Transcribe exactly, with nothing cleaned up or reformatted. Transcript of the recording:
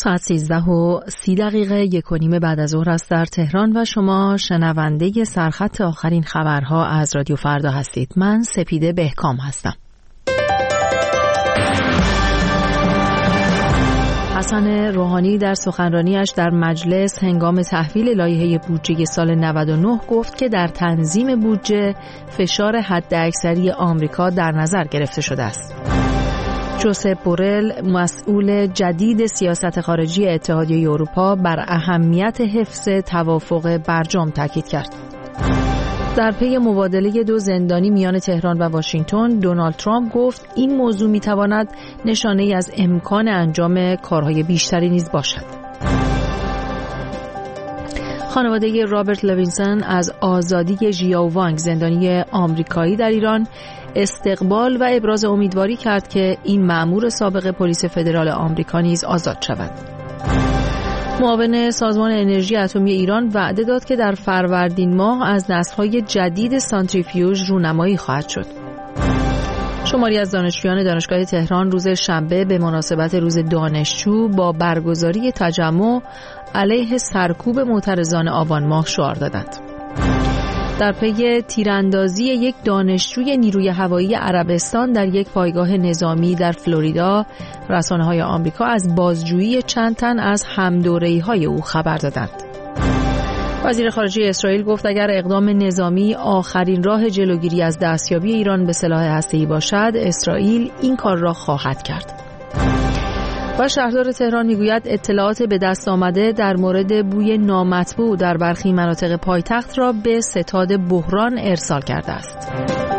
ساعت سیزده و سی دقیقه یک و نیم بعد از ظهر است در تهران و شما شنونده سرخط آخرین خبرها از رادیو فردا هستید. من سپیده بهکام هستم. حسن روحانی در سخنرانیش در مجلس هنگام تحویل لایحه بودجه سال نود و نه گفت که در تنظیم بودجه فشار حداکثری آمریکا در نظر گرفته شده است. جوزپ بورل مسئول جدید سیاست خارجی اتحادیه اروپا بر اهمیت حفظ توافق برجام تاکید کرد. در پی مبادله دو زندانی میان تهران و واشنگتن، دونالد ترامپ گفت این موضوع میتواند نشانه‌ای از امکان انجام کارهای بیشتری نیز باشد. خانواده رابرت لوینسون از آزادی ژیائو وانگ زندانی آمریکایی در ایران استقبال و ابراز امیدواری کرد که این مأمور سابق پلیس فدرال آمریکا نیز آزاد شود. معاون سازمان انرژی اتمی ایران وعده داد که در فروردین ماه از نسل‌های جدید سانتریفیوژ رونمایی خواهد شد. شماری از دانشجویان دانشگاه تهران روز شنبه به مناسبت روز دانشجو با برگزاری تجمع علیه سرکوب معترضان آبان ماه شعار دادند. در پی تیراندازی یک دانشجوی نیروی هوایی عربستان در یک پایگاه نظامی در فلوریدا، رسانه‌های آمریکا از بازجویی چند تن از همدوره‌های او خبر دادند. وزیر خارجه اسرائیل گفت اگر اقدام نظامی آخرین راه جلوگیری از دستیابی ایران به سلاح هسته‌ای باشد، اسرائیل این کار را خواهد کرد. و شهردار تهران میگوید اطلاعات به دست آمده در مورد بوی نامطبوع در برخی مناطق پایتخت را به ستاد بحران ارسال کرده است.